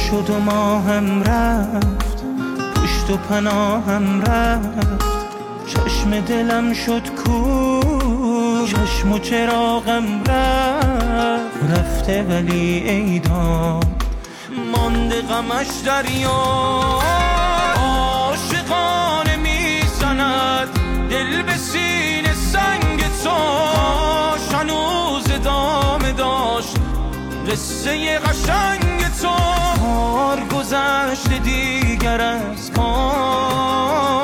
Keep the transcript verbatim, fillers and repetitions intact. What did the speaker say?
شد و ماهم رفت، پشت و پناهم رفت، چشم دلم شد کور، چشم و چراغم رفت. رفته ولی ای داد مانده غمش دریا، عاشقانه میزند دل به سینه سنگ تو. هنوز ادامه داشت قصه قشنگ تو. کار گذشته دیگر از کار